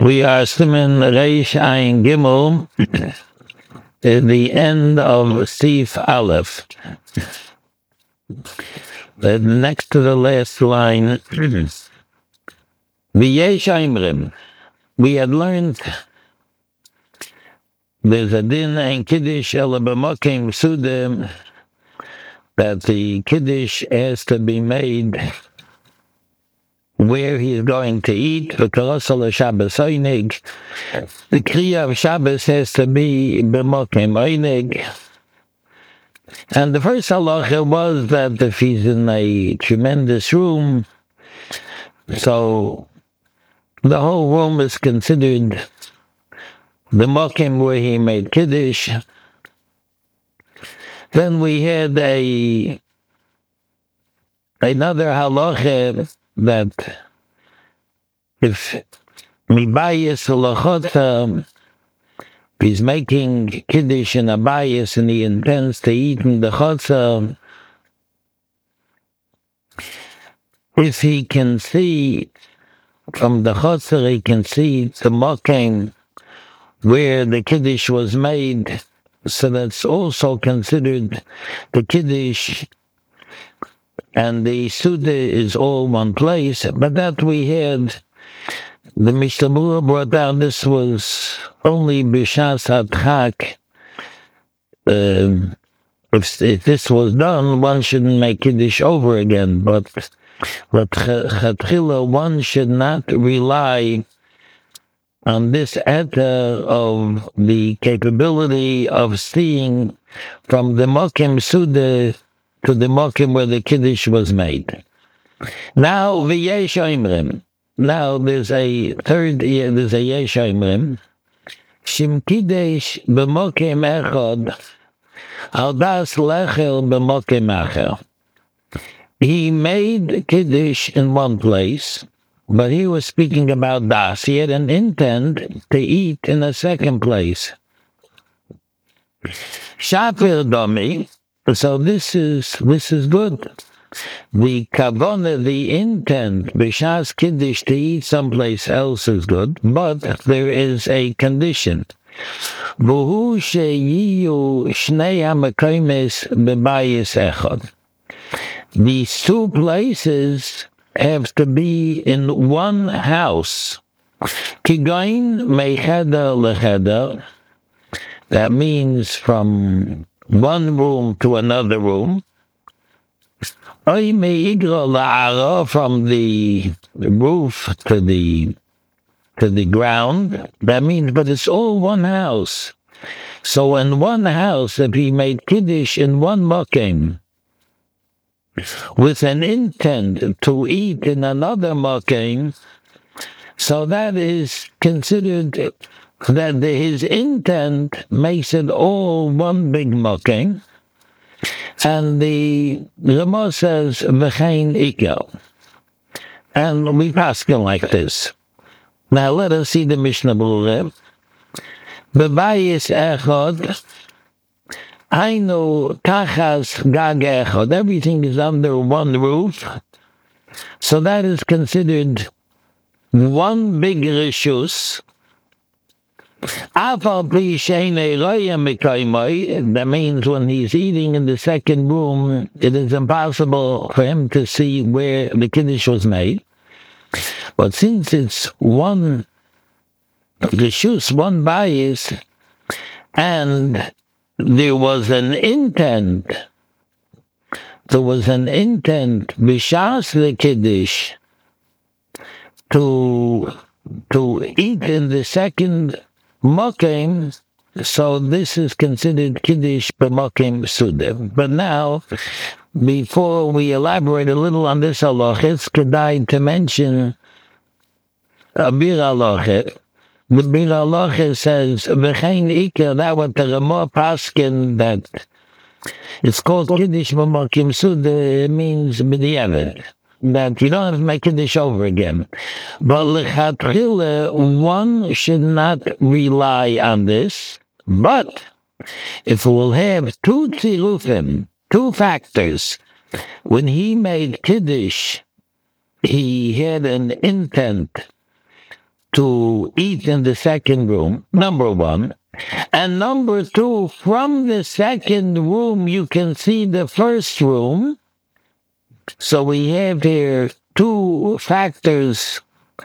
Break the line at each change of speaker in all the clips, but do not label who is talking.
We are Siman Reish Ayin Gimel at the end of Sif Aleph. Next to the last line, V'yesh Aimrim. We had learned there's a din and Kiddush ela b'mokim sudim, that the Kiddush has to be made where he is going to eat. The Kriya of Shabbos has to be b'mokim oinig. And the first halacha was that if he's in a tremendous room, so the whole room is considered the mokim where he made Kiddush. Then we had another halacha that if mibayis halachot, he's making Kiddush in a bayis and he intends to eat in the chotzer, if he can see from the chotzer, he can see the mokim where the Kiddush was made, so that's also considered the Kiddush, and the Suda is all one place. But that we had, the Mishnah Berurah brought down, this was only B'shas HaDchak. If this was done, one shouldn't make Kiddush over again, but Chatchila, one should not rely on this ether of the capability of seeing from the Mokim Suda to the Mokim where the Kiddush was made. Now, V'yesh Oimrim. Now, there's a Yesh Oimrim. Shim Kiddush b'mokim echad, al das lechel b'mokim acher. He made Kiddush in one place, but he was speaking about das. He had an intent to eat in a second place. Shafir domi. So this is good. The kavana, the intent, b'shas Kiddush, to eat someplace else is good, but there is a condition. V'hu sheyiyu shnei hamakomes b'bayis echad. These two places have to be in one house. Kigoin mecheder lecheder. That means from one room to another room. Oy meigra la'ara, from the roof to the ground. That means, but it's all one house. So in one house, if he made Kiddush in one mokim, with an intent to eat in another mokim, so that is considered that his intent makes it all one big mokim. And the Ramah says, V'chein ikar. And we pass it like this. Now let us see the Mishnah Berurah. B'bayis echad, Hainu tachas gag echad. Everything is under one roof. So that is considered one big rishus. That means when he's eating in the second room, it is impossible for him to see where the Kiddush was made. But since it's one rishus, one bayis, and there was an intent b'shas the Kiddush to eat in the second mokim, so this is considered Kiddush b'mokim suda. But now, before we elaborate a little on this halacha, it's kedai to mention a bir halacha. The bir halacha says, V'chein ikar, that what the Ramah paskin, that it's called Kiddush b'mokim suda, it means b'diavad, that you don't have to make Kiddush over again. But l'chatchila, one should not rely on this. But if we'll have two tzirufim, two factors, when he made Kiddush, he had an intent to eat in the second room, number one. And number two, from the second room, you can see the first room. So we have here two factors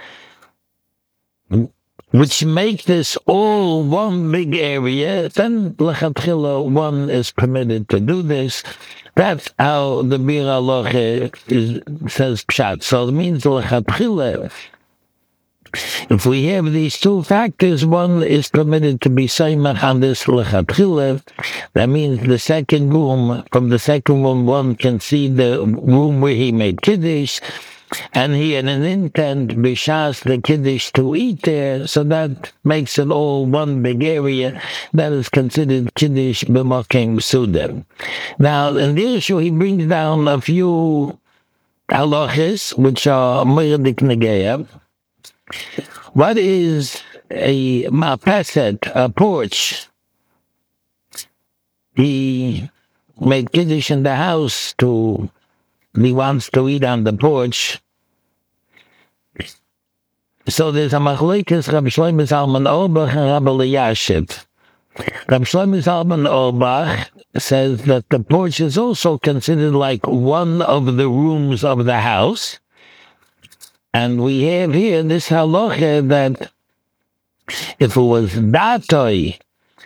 which make this all one big area. Then lechatchila, one is permitted to do this. That's how the Bir Halacha says pshat. So it means lechatchila, if we have these two factors, one is permitted to be saimach on this lechatchila. That means the second room, from the second room, one can see the room where he made kiddush, and he had an intent b'shas the kiddush to eat there, so that makes it all one big area. That is considered kiddush b'makom suda. Now, in the issue, he brings down a few halachas which are moedik negeya. What is a marpeset, a porch? He made kiddush in the house he wants to eat on the porch. So there's a machlokes, Rabbi Shlomo Zalman Auerbach and Rabbi Elyashiv. Rabbi Shlomo Zalman Auerbach says that the porch is also considered like one of the rooms of the house. And we have here this halacha that if it was datoi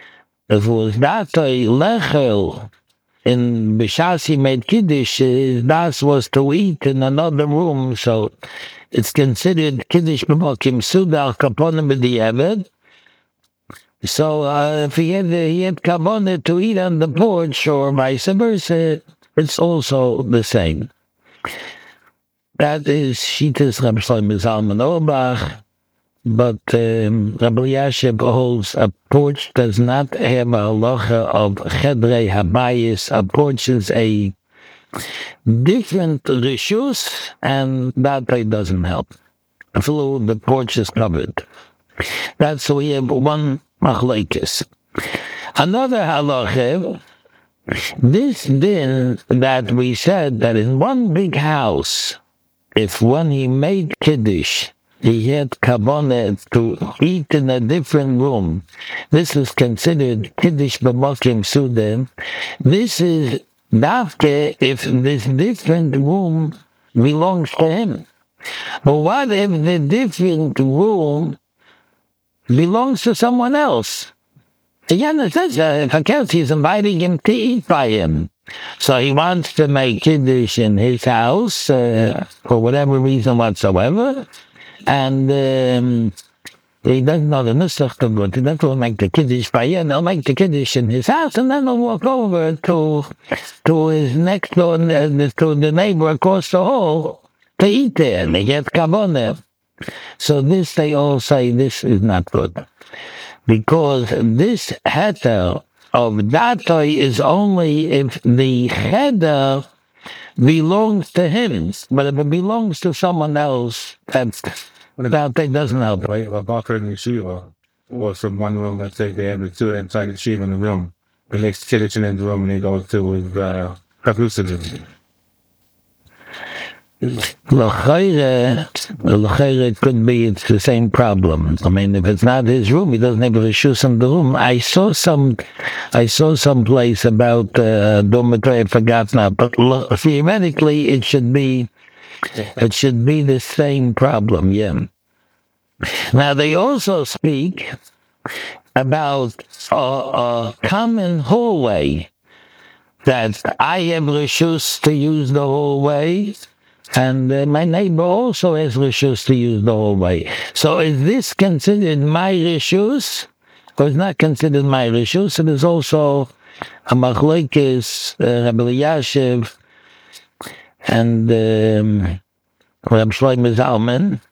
lechel in b'shas he made kiddush, his das was to eat in another room, so it's considered kiddush b'makom suda al kaponim b'diavad. So if he had kaponim to eat on the porch or vice versa, it's also the same. That is Shitas Rabbi Shlomo Zalman Auerbach, but Rabbi Elyashiv holds a porch does not have a halacha of chedrei habayis. A porch is a different rishus, and that doesn't help. The porch is covered. That's so we have one machlokes. Another halacha, this din that we said that in one big house, if when he made kiddush, he had kavanah to eat in a different room, this is considered kiddush b'makom suda. This is dafke if this different room belongs to him. But what if the different room belongs to someone else? Again, it says if he's inviting him to eat by him. So he wants to make kiddush in his house for whatever reason whatsoever, and he doesn't know the nusach to good. He doesn't make the kiddush by him. He'll make the kiddush in his house, and then he'll walk over to his next door, to the neighbor across the hall to eat there, and they get kavanah. So this, they all say, this is not good, because this heter of datoi is only if the cheder belongs to him, but if it belongs to someone else, that doesn't help.
Right, a bacher in the yeshiva, or from one room, let's say they have the two inside the yeshiva in the room, the next kiddush in the room, and they go to his kavusa.
L'chayre could be it's the same problem. I mean, if it's not his room, he doesn't have a reshus in the room. I saw some place about dormitory. I forgot now, but theoretically, it should be the same problem. Yeah. Now they also speak about a common hallway, that I have reshus to use the hallway. And my neighbor also has reshus to use the hallway. So is this considered my reshus, or is not considered my reshus? It is also a machlokes, Rabbi Elyashiv and Rabbi Shlomo Zalman.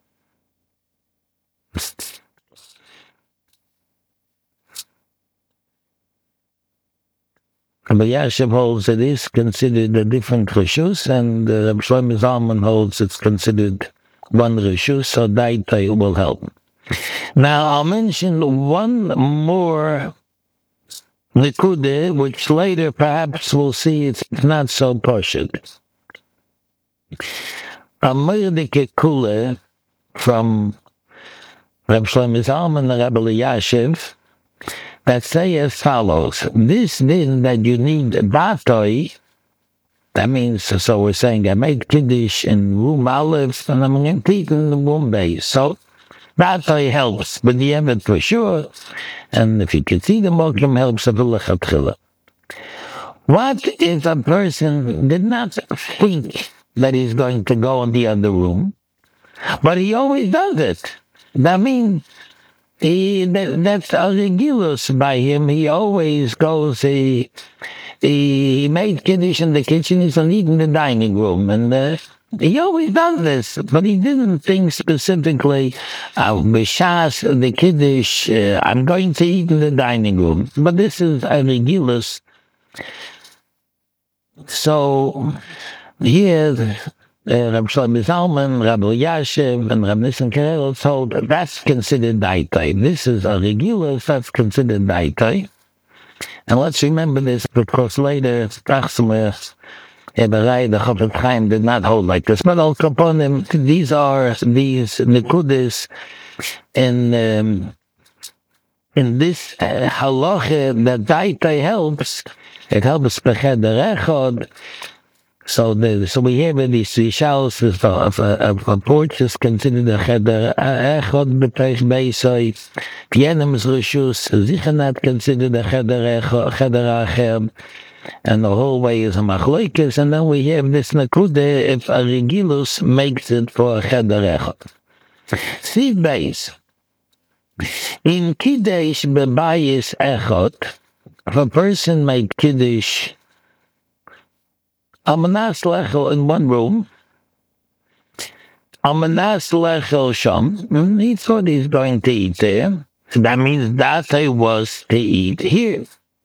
Rabbi Elyashiv holds it is considered a different reshus, and Rabbi Shlomo Zalman holds it's considered one reshus, so daita will help. Now I'll mention one more nikude, which later perhaps we'll see it's not so poshut. A moedik kula from Reb Shlomo Zalman and Reb Elyashiv, that say as follows: this din that you need batoi, that means, so we're saying I made Kiddush in room Aleph and I'm going to eat in the room base. So batoi helps, but the Emet for sure. And if you can see the Mokim helps a v'lechatchila. What if a person did not think that he's going to go in the other room, but he always does it? That means that's a regulus by him. He always goes, he made Kiddush in the kitchen, he's going to eat in the dining room. And he always does this, but he didn't think specifically, B'shas, the Kiddush, I'm going to eat in the dining room. But this is a regulus. So here, Reb Shlomo Zalman, Reb Elyashiv, and Reb Nissen Karelitz told that's considered daitai. This is a regulus, that's considered daitai. And let's remember this because later, Tachsler, Eberei, the Chofetz Chaim did not hold like this. But Al Kaponim, these Nikudis in this halacha that daitai helps. It helps Becheder Echad. So we have these three shells of a porch is considered a Cheder Echad B'Teich Beisai. Pienem's Rishus is not considered a Cheder Acher. And the whole way is a Machlokes. And then we have this Nakude if a Regilus makes it for a Cheder Echad. Seed Beis. In Kiddush B'Bayis Echad, if a person made Kiddush Amanas Lechel in one room, Amanas Lechel Sham, he thought he's going to eat there. So that means that he was to eat here.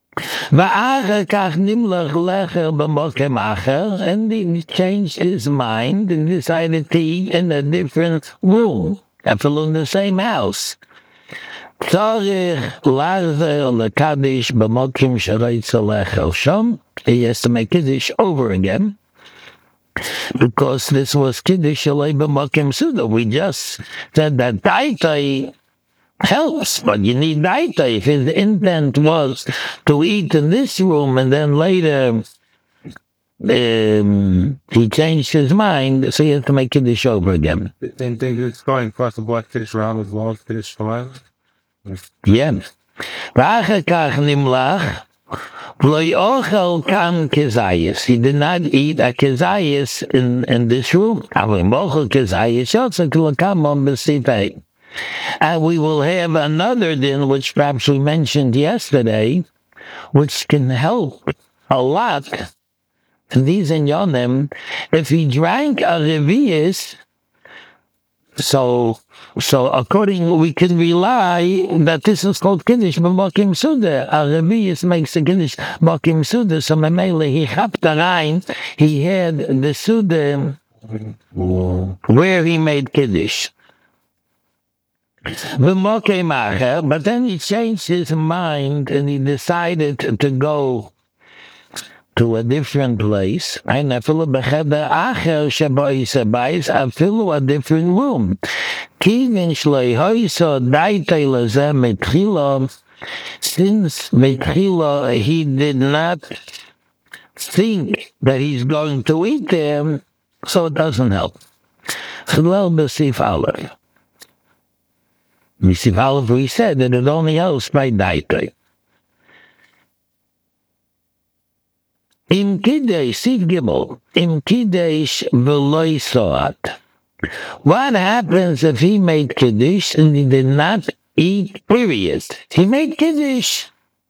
And he changed his mind and decided to eat in a different room, after in the same house. He has to make Kiddush over again, because this was Kiddush Shalei B'Mokim Suda. We just said that daitai helps, but you need daitai. If his intent was to eat in this room and then later he changed his mind, so he has to make Kiddush over again.
Same thing is going across the block Kiddush around as well as Kiddush Shalei.
Yeah. He did not eat a kezayis in this room. And we will have another din, which perhaps we mentioned yesterday, which can help a lot. These in Yonim, if he drank a revius, so according, we can rely that this is called Kiddush B'Mokim Suda. A revius makes a Kiddush B'Mokim Suda, so Mamele, he chapped the rein, he had the Suda where he made Kiddush. But then he changed his mind and he decided to go to a different place. A different room. Since Metrila he did not think that he's going to eat them, so it doesn't help. Besif Aleph, we said that it only helps by daitai. Im Kiddush, Siv Gimel, Im Kiddush v'loi soat. What happens if he made Kiddush and he did not eat, period? He made Kiddush.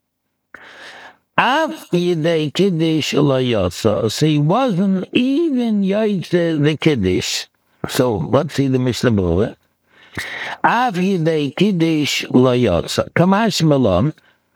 Af yidei Kiddush lo yotza. So he wasn't even yotza the Kiddush. So let's see the Mishnah Berurah. Af yidei Kiddush lo yotza. Kamash Malon.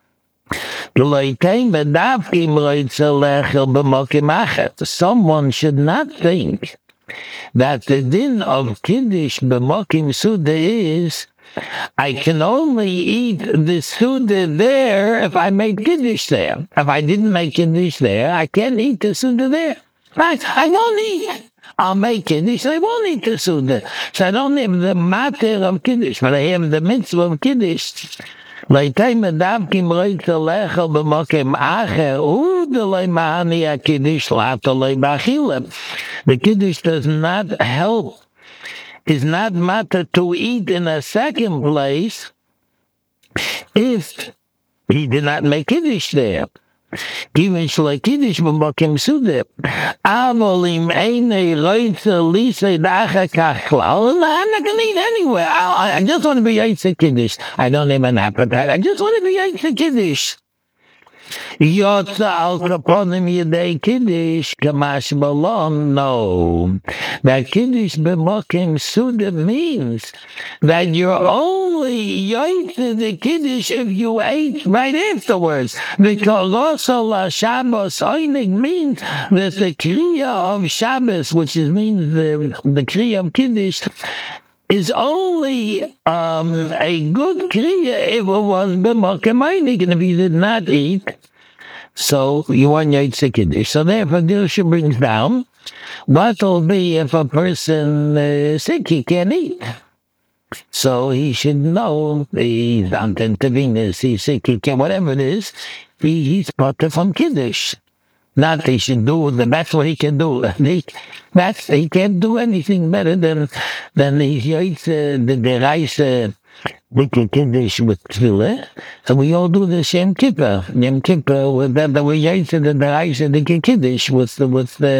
Someone should not think that the din of Kiddush B'Mokim Suda is, I can only eat the Suda there if I made Kiddush there. If I didn't make Kiddush there, I can't eat the Suda there. Right? I don't eat. I'll make Kiddush. They won't eat the Suda. So I don't have the matter of Kiddush, but I have the mitzvah of Kiddush. לעתים מדבקים רק לאכול במקום אחר, ולא מעני הקדוש להתעלה באכילה. The Kiddush does not help, is not matter to eat in a second place if he did not make Kiddush there. Given shlo Kiddush b'makom suda. Avol im einay loitza lisa dacha kachlal. I'm not going to eat anywhere. I just want to be Yitzhak Kiddush. I don't have an appetite. I just want to be Yitzhak Kiddush. Yotza al kaponim yedei Kiddush kamash balon. No. That Kiddush b'makom suda means that you're only Yitzhak the Kiddush if you ate right afterwards. Because also la Shabbos oinig means that the Kriya of Shabbos, which means the Kriya of Kiddush, is only a good Kriya if it was b'makom oinig, and if you did not eat, so you want Yitzhak Kiddush. So therefore, Dilsha brings down what will be if a person is sick, he can't eat. So he should know he's on Venus, he's sick, he can't, whatever it is, he's part from Kiddush. Not he should do, that's what he can do. He can't do anything better than he's the rice. We can Kiddush with Tefillah, and we all do the same Kippur. Yom Kippur, with that we use the rice and the Kiddush with the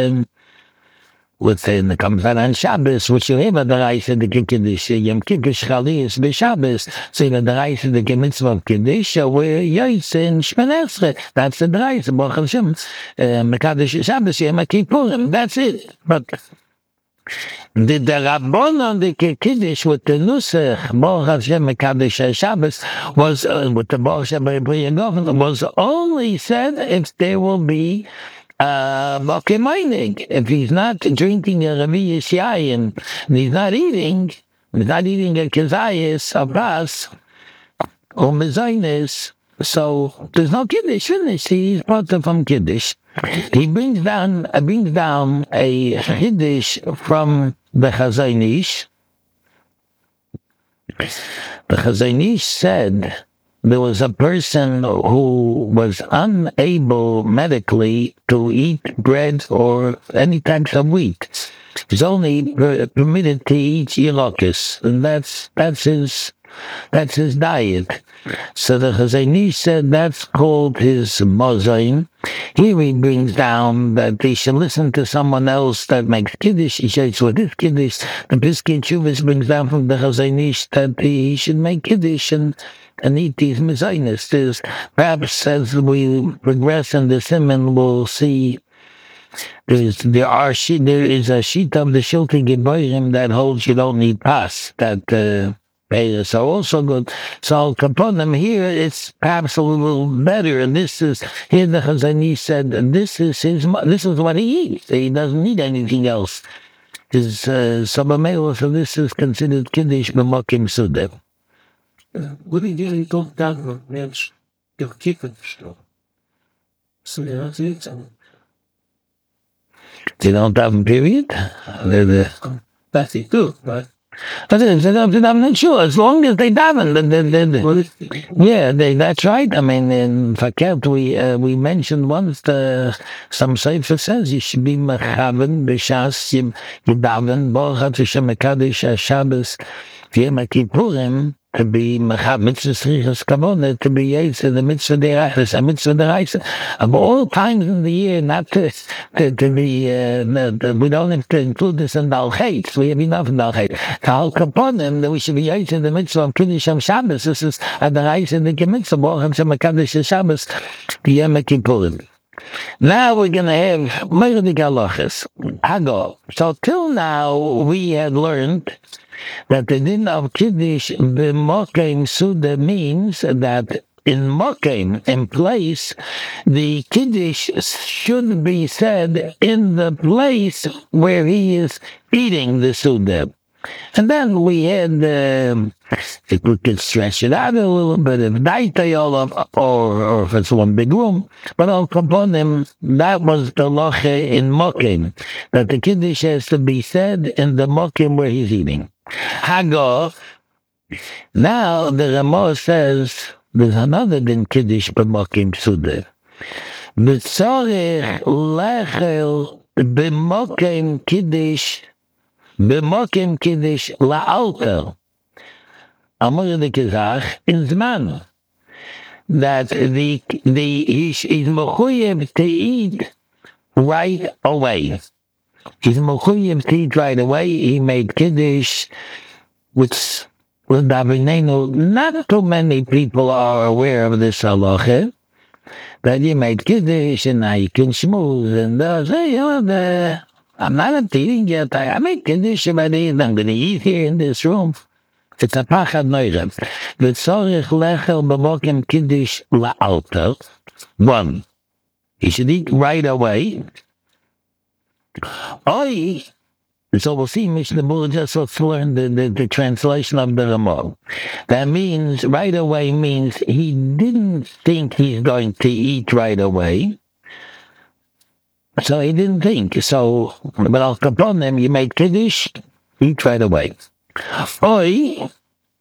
comes out on Shabbos, which you have the rice and the Kiddush. Yom Kippur Shchali is b'Shabbos, so the rice and the mitzvah of Kiddush we're use in Shmoneh Esrei. That's the rice. Baruch Hashem, Mekadosh Shabbos Yom Kippurim. That's it. But the Rabbon on the Kiddush with the Nusach, Baruch Hashem Mekadosh Shabbos, was with the Baruch Hashem Governor, was only said if there will be makom oinig. If he's not drinking a Revi Yishayin and he's not eating a Kezayis, a Bas, or Mezainis, so there's no Kiddush finished. He's part from Kiddush. He brings down a Kiddush from the Chazon Ish. The Chazon Ish said there was a person who was unable medically to eat bread or any types of wheat. He's only permitted to eat yilokis, and that's his diet. So the Chazon Ish said that's called his mozain. Here he brings down that he should listen to someone else that makes Kiddush. He says with his Kiddush, the Piskei Teshuvos brings down from the Chazon Ish that he should make Kiddush and eat these mezainis. Perhaps as we progress in the Siman, we'll see there is a sheet of the Shiltei Geborim that holds you don't need pas. That are also good. So Kaponim here, it's perhaps a little better. And this is here the Chazon Ish said this is what he eats. He doesn't need anything else. His so this is considered Kiddush b'makom suda.
What did you go down mensch kippen so? So yeah,
They don't have a period.
That's it too, but
I'm not sure. As long as they daven, that's right. I mean, in Fakert, we mentioned once some Sefer says you should be mechaven b'shas you daven Baruch Hashem Mekadosh Shabbos Yom Kippurim to be mechav mitzvah strichas kavona to be yetzer the mitzvah deraisa, a mitzvah deraisa of all times in the year, not to be we don't have to include this in Dal Chet. We have enough in Dal Chet. Kal kaponim that we should be yetzer the mitzvah of Kiddush Shabbos. This is a deraisa the mitzvah Baruch Hashem Mekadosh Shabbos Yom Kippurim. Now we're going to have Meirdik Halachas. Hago. So till now we had learned that the din of Kiddush b'makom suda means that in makom, in place, the Kiddush should be said in the place where he is eating the suda. And then we had, if we could stretch it out a little bit, if daitay or if it's one big room, but Al Kaponim, that was the loche in Mokim, that the Kiddush has to be said in the Mokim where he's eating. Hago, now the Ramah says, there's another din Kiddush b'Mokim Psudah. B'tzorech lechel b'Mokim Kiddush la'alter. Amor de Kizach in Zman. That he's mechuyev to eat right away. He's mechuyev to eat right away. He made Kiddush, which with Davinenu, not too many people are aware of this halacha. That you made Kiddush and now you can schmooze and say, I'm not eating yet. I made Kiddush already and I'm going to eat here in this room. It's a pachad neurem. V'tzorich lechel b'mokim Kiddush la'alter. One, he should eat right away. So we'll see, Mishnah Berurah just let's learn the translation of the Ramah. That means, right away means he didn't think he's going to eat right away. So he didn't think. So, but Al Kaponim, you made Kiddush, eat right away. Sheyehei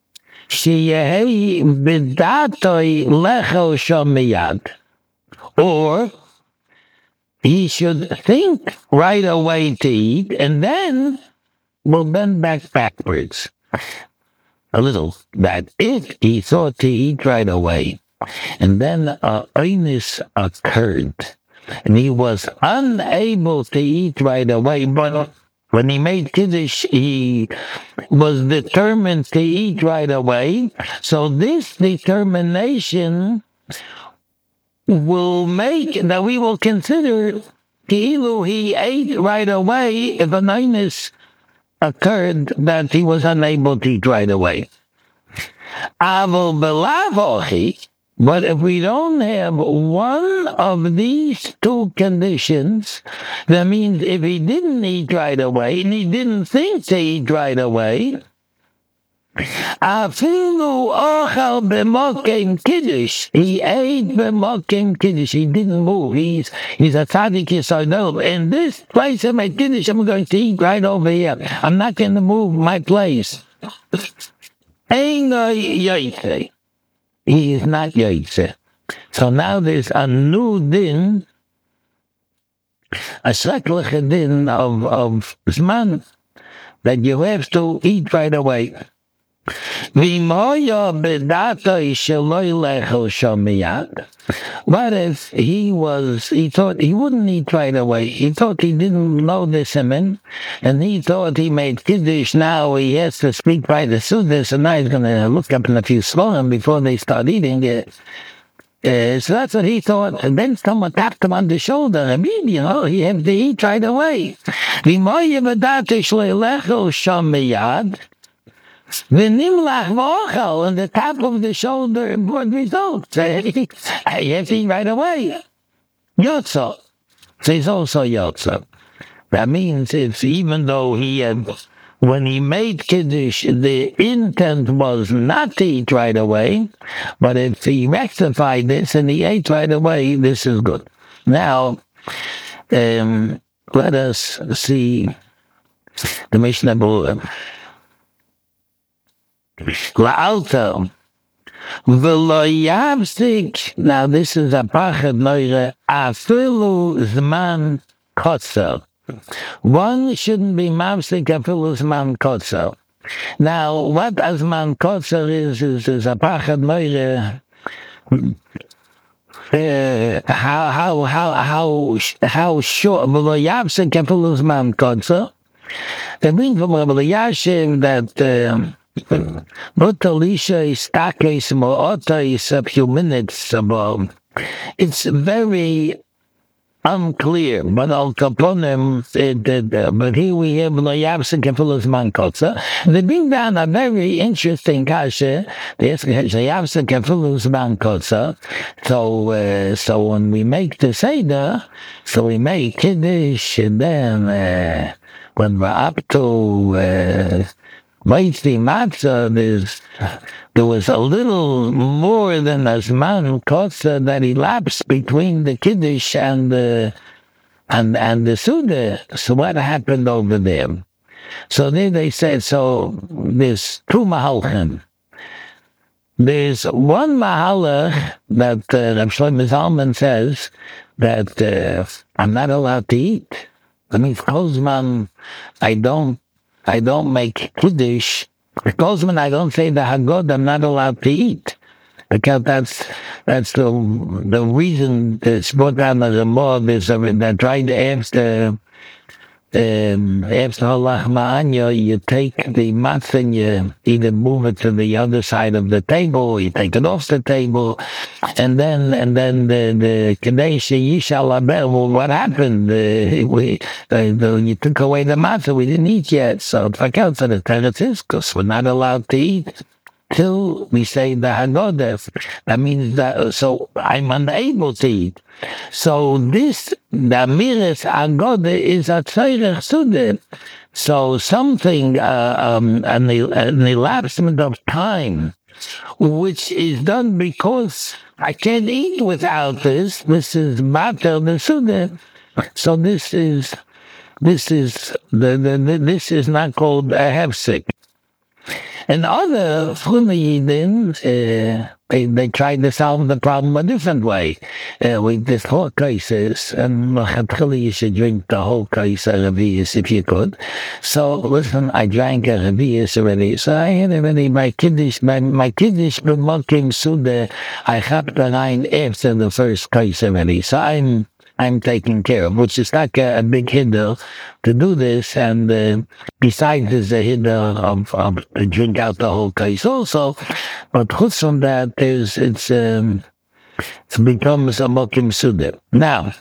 b'datoi lechel sham miyad. Or, he should think right away to eat, and then we'll bend backwards. A little. That if he thought to eat right away, and then a illness occurred, and he was unable to eat right away, but when he made Kiddush, he was determined to eat right away. So this determination will make that we will consider Ki'ilu he ate right away if an illness occurred that he was unable to eat right away. Aval belavochi. But if we don't have one of these two conditions, that means if he didn't eat right away, and he didn't think to eat right away, afilu ochal b'mokim Kiddush, he ate b'mokim Kiddush, he didn't move, he's a tzaddik yisodel. In this place I made Kiddush, I'm going to eat right over here. I'm not going to move my place. Ein yoytze. He is not Yaitse. So now there's a new din, a sheklich din of Zman, that you have to eat right away. What if he thought he wouldn't eat right away? He thought he didn't know the siman, and he thought he made Kiddush, now he has to speak by the Sudas, and now he's going to look up in a few slonim before they start eating it. So that's what he thought, and then someone tapped him on the shoulder, and he had to eat right away. The nimlach v'ochel on the top of the shoulder, important results. You have to eat right away. Yotzo. So he's also Yotzo. That means even though he had, when he made Kiddush, the intent was not to eat right away, but if he rectified this and he ate right away, this is good. Now, let us see the Mishnah Berurah. La'alter v'lo yavsik. Now this is a pachad neure. Afilu zman kotzer. One shouldn't be mavsik afilu zman kotzer. Now what a zman kotzer is a pachad neure. How short v'lo yavsik afilu zman kotzer. The meaning from Rabbi Elyashiv that not Alicia is takes mo'ota is a few minutes above. It's very unclear, but Al Kaponim, but here we have Loyavsin Kefilos Mankotza. They bring down a very interesting kasha. They ask Loyavsin Kefilos Mankotza. So when we make the Seder, so we make Kiddush, and then when we're up to Mighty matzah, there was a little more than a zman kotza that elapsed between the kiddush and the suda. So what happened over there? So then they said, so there's two mahalchim. There's one mahalach that Rav Shlomo Zalman says that I'm not allowed to eat. That means Kozman, I don't make kiddush. Kozman, I don't say the Haggadah, I'm not allowed to eat. Because that's the reason it's brought down as a law. They're trying to ask after Allah Ma'anya, you take the matzah and you either move it to the other side of the table, or you take it off the table, and then the Kadesh Yishal Aber. Well, what happened? You took away the matzah, we didn't eat yet. So Fakal said the Teretz is because we're not allowed to eat till we say the Haggadah. That means that, so I'm unable to eat. So the Amiris Haggadah is a Tzorech Suda. So something, an elapsement of time, which is done because I can't eat without this. This is Batel the Suda. So this is not called a hefsek. And other Yidin, they tried to solve the problem a different way. With this whole cases, and you should drink the whole case of Revius if you could. So listen, I drank a Revius already. So I had already my kiddush b'mokim suda. I have the line after the first case already. So I'm taken care of, which is like a big hinder to do this, and besides is a hinder of to drink out the whole case also, but chutz from that, it becomes a mokim suda. Now,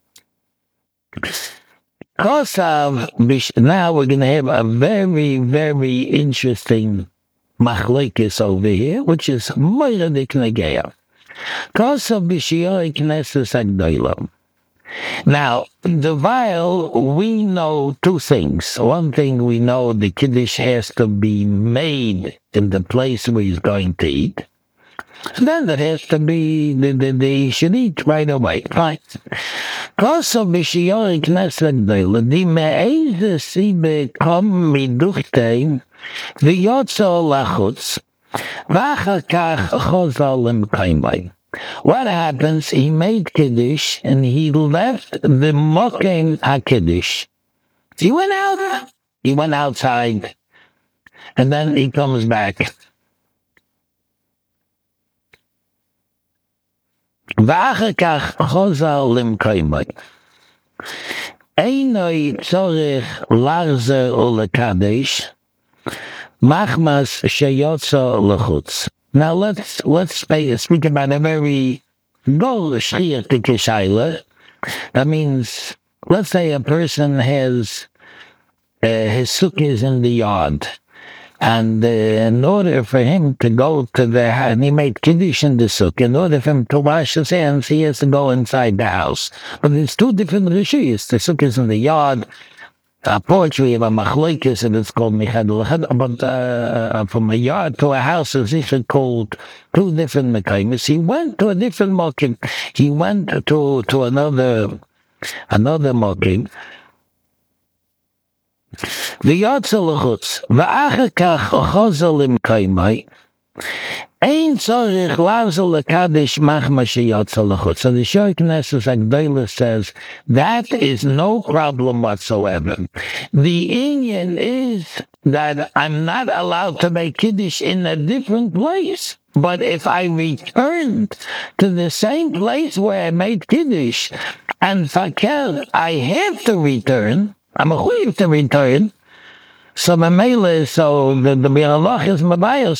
now we're going to have a very, very interesting machlokes over here, which is moiradik negeya. Because of b'shiyoi knesses agdolam. Now, the vial, we know two things. One thing we know, the kiddush has to be made in the place where he's going to eat. And then it has to be, he should eat right away. Right. Also, b'shiyori knesset gdola, di me'eze sibe kom miduchte, v'yotzo lachutz, v'achar kach chozal l'mkaimai. What happens? He made kiddush and he left the mokim hakiddush. He went out. He went outside, and then he comes back. V'achar kach chozal l'mkaimai. Einoi tzorich larzer ulekadesh, machmas sheyotzo lechutz. Now let's speak about a very shchiyah shaila. That means, let's say a person has his sukkahs in the yard, and in order for him to go to and he made kiddush in the sukkah, in order for him to wash his hands, he has to go inside the house. But there's two different rishiyas. The sukkah is in the yard. Poetry of a machlokes, and it's called Michadol. But from a yard to a house is called two different mekaymis. He went to a different mokim. He went to another mokim. V'yotzel lechutz, v'achar kach chozal l'mkaimai. Ein tzorich larzel lekadesh machma sheyotzel lechutz. So the Shoy Knesset Agdola says that is no problem whatsoever. The Inyan is that I'm not allowed to make kiddush in a different place. But if I returned to the same place where I made kiddush, and fakel, I have to return. I'm a chuyev to return. So the Bialach is mabaya.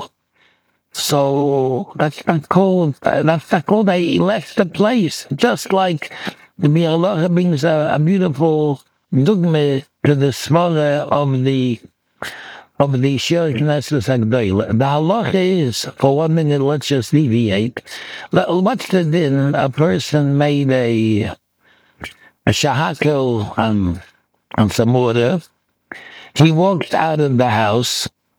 So that's not called I left the place. Just like the Bialach brings a beautiful dugma to the smaller of the Shoy Knesset Agdola. The halacha is, for 1 minute, let's just deviate. What's the din? A person made a shahakel on some water. He walked out of the house,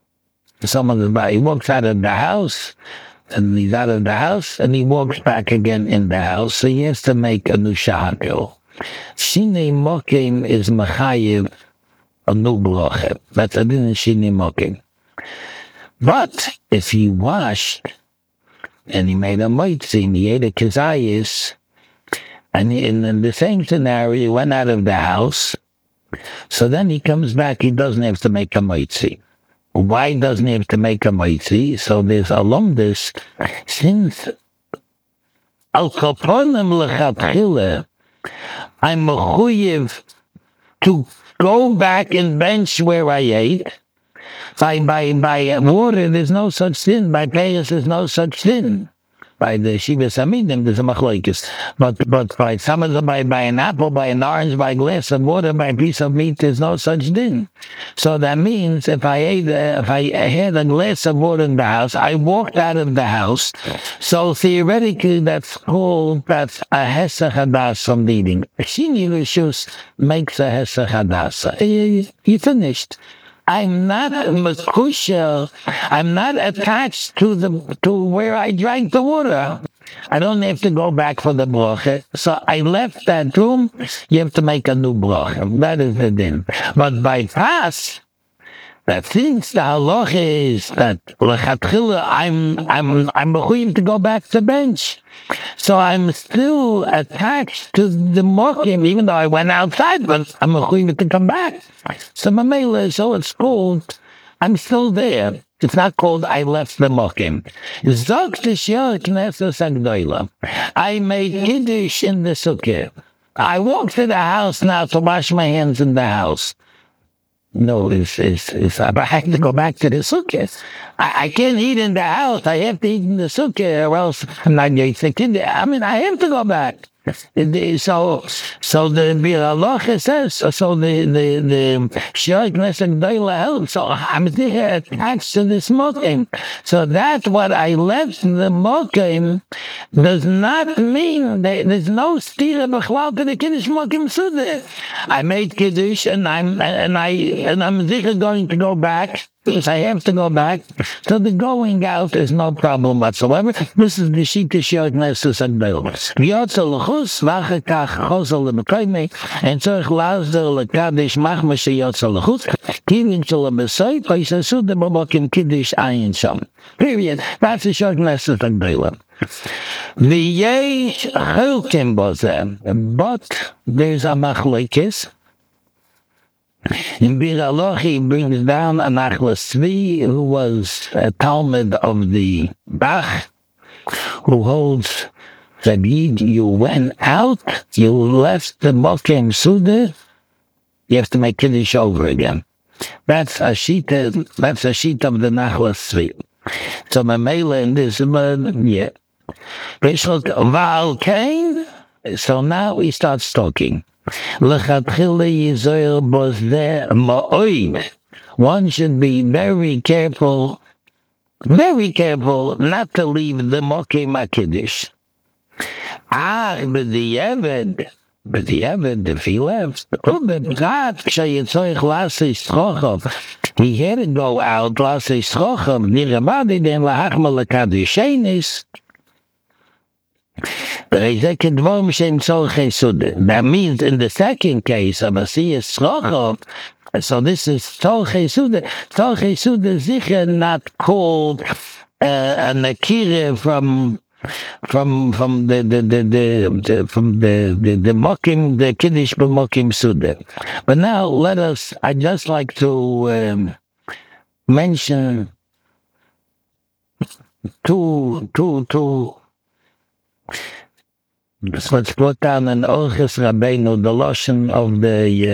He walks out of the house, and he's out of the house, and he walks back again in the house, so he has to make a new shahakil. Shinei mokim is machayiv a new bracha. That's a din in shinei mokim. But if he washed, and he made a moitzi, and he ate a kizayis, and in the same scenario, he went out of the house, so then he comes back, he doesn't have to make a moitzi. Why doesn't he have to make a moitzi? So there's along this, since al kaponim lechatchila, I'm mechuyev to go back and bench where I ate. By water, there's no such thing. By payas, there's no such thing. By the Shivas Amidim, there's a machlokes. But by some of them, by an apple, by an orange, by a glass of water, by a piece of meat, there's no such thing. So that means if I had a glass of water in the house, I walked out of the house. So theoretically, that's a hesach hadas from eating. Shini Rishus makes a hesach hadas. You finished. I'm not a I'm not attached to where I drank the water. I don't have to go back for the bracha. So I left that room. You have to make a new bracha. That is the din. But by pass, that since the halacha is that lechatchila, I'm going to go back to bench. So I'm still attached to the mokim, even though I went outside, but I'm going to come back. So mamela, so it's called, I'm still there. It's not called I left the mokim. I made kiddush in the sukkah. I walked to the house now to wash my hands in the house. No, I have to go back to the sukkah. I can't eat in the house. I have to eat in the sukkah, or else I'm not going to eat. I mean, I have to go back. So the halacha says, so the Shirk Knesset Gdoila held, so I'm there attached to this mokim. So that's what I left the mokim does not mean that there's no stira b'chlal to the kiddush mokim suda. I made kiddush and I'm there going to go back. Because I have to go back, so the going out is no problem whatsoever. This is the Shita Shirk Knesset Gdoila. Yotzel l'chus v'achakach chosel l'mekoymei and tzorich lazder l'kadish machma sheyotzel l'chus kivin shel ha'besayt v'yisasu d'momokim kiddush ayin sham. Period. That's the Shirk Knesset Gdoila. V'yesh chelkim bozeh, but there's a machlokes. In Bir Alochi brings down an Achlas Tzvi, who was a Talmud of the Bach, who holds that you went out, you left the Mokem Suda, you have to make Kiddush over again. That's a sheet of the Nachlas Tzvi. So Mamela in this, yeah. So now he starts talking. One should be very careful not to leave the mokim HaKiddush. But the Eved, if he left, he had to go out, that means in the second case of Asiyas Srochov, so this is Tolche Suda. Tolche Suda is not called a Nakira from the Mokim, the Kiddush B'Mokim Suda. But now I'd just like to mention two. Let's put down an Orches Rabbeinu, the Lashon of the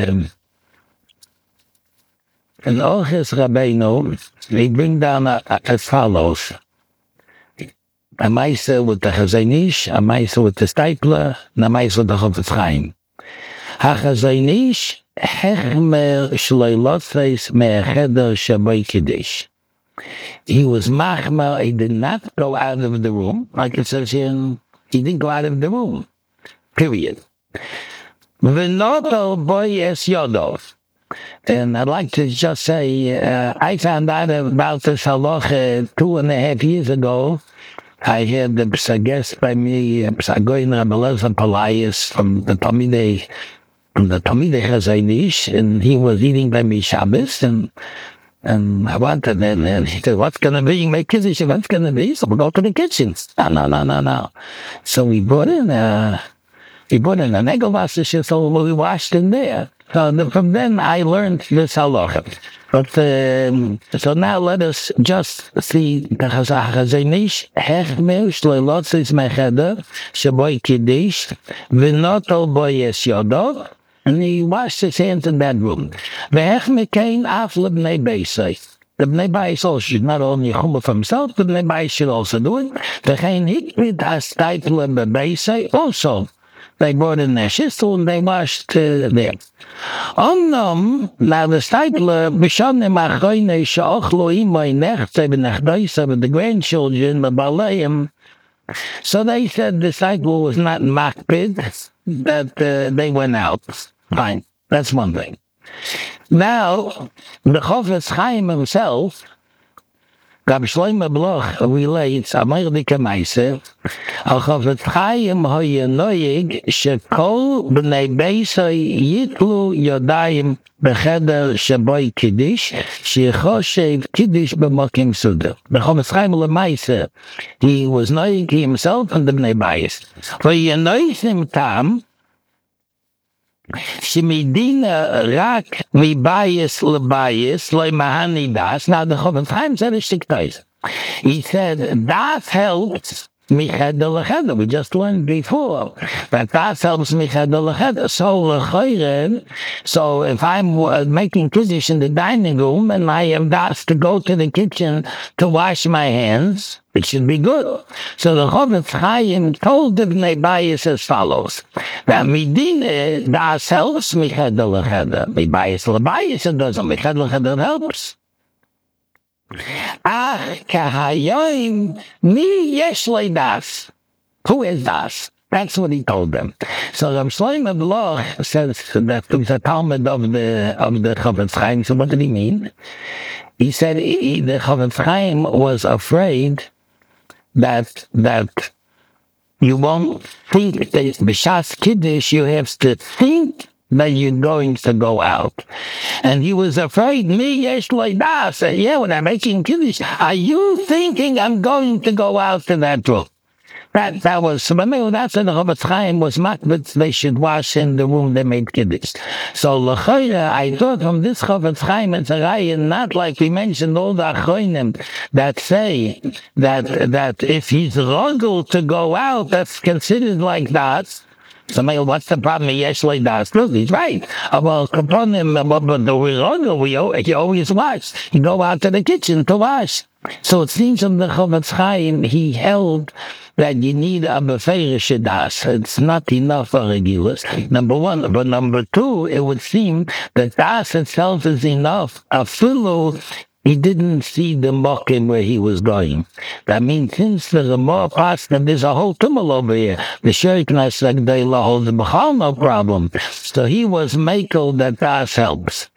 an Orches Rabbeinu. They bring down as follows: a Meiser with the Chazanish, a Meiser with the Stipler, and a Meiser with the Chofetz Chaim. HaChazanish hechmer shleilotzeis me'echeder shaboi kiddush. He was machmer. He did not go out of the room, like it says here. He didn't go out of the room. Period. V'notel boy es yodov. And I'd like to just say, I found out about this halacha 2.5 years ago. I had a guest by me, Psagoyin Rabeleza Palaris from the Talmidei Chazonish, and he was eating by me Shabbos, and I wanted, and he said, "What's gonna be? You make kiddush, what's gonna be?" So we go to the kitchen. No. So we brought in a Negelwasser, so we washed in there. So from then I learned this halacha. But so now let us just see the Chazonish hechmer shleilotzis mecheder sheboy kiddush v'notel bo yeshodov, and he washed his hands in that room. V'hechmer kain af lebnei beisai. The Bnei Bayis also should not only humble for himself, but the Bnei Bayis should also do it. V'chein hikmid has title in beisai also. They brought in their shistol and they washed there. Now the stipler, Bishanim Achoyne Sha'ochlo Imoy Nechte B'nechdoisa with the grandchildren, the Baleim. So they said the cycle was not makpid, that they went out. Fine, that's one thing. Now, the Chofetz Chaim himself, Rab Shlomo Bloch relates, Amar Dikamaise, Al Chofetz Chaim hoye noyig, shekol b'nei beisai yitlu yodayim b'cheder sheboy kiddush, shechoshev kiddush b'mokim suda. The Chofetz Chaim Lemaise, he was noyig himself and the b'nei bayis. Hoye noyim tam, Shemidina rak mibayis lebayis loy mahani das. Now the Chofetz Chaim said a shtiktais. He said that helps micheder lecheder. We just learned before that helps micheder lecheder. So if I'm making kiddush in the dining room and I have das to go to the kitchen to wash my hands, it should be good. So the Chofetz Chaim told the Bnei Bayis as follows: that midine das helps micheder lecheder. Mibayis lebayis it doesn't. Micheder lecheder helps. Kahayim mi yesh das. Who is das? That's what he told them. So Rab Shlomo Bloch says that he was a Talmud of the Chofetz Chaim. So what did he mean? He said the Chofetz Chaim was afraid that you won't think that b'shas kiddush you have to think that you're going to go out. And he was afraid, me yesh das. Yeah, when I'm making kiddush, are you thinking I'm going to go out to that room? That was, that's what the Chofetz Chaim was makbet, they should wash in the room they made kiddush. So l'chayra, I thought from this Chofetz Chaim it's a raya, not like we mentioned all the Achronim that say that if he's rogel to go out, that's considered like that. So, what's the problem? Yesh das. Look, he's right. Well, Kaponim, but the rogel, he always wash. You go out to the kitchen to wash. So it seems from the Chofetz Chaim, he held that you need a beferish das. It's not enough for regulars. Number one. But number two, it would seem that das itself is enough. A fellow, he didn't see the mokim where he was going. That means since there's a more past, and there's a whole tumult over here. The Sheikh holds the Bechal, no problem. So he was makel that das helps.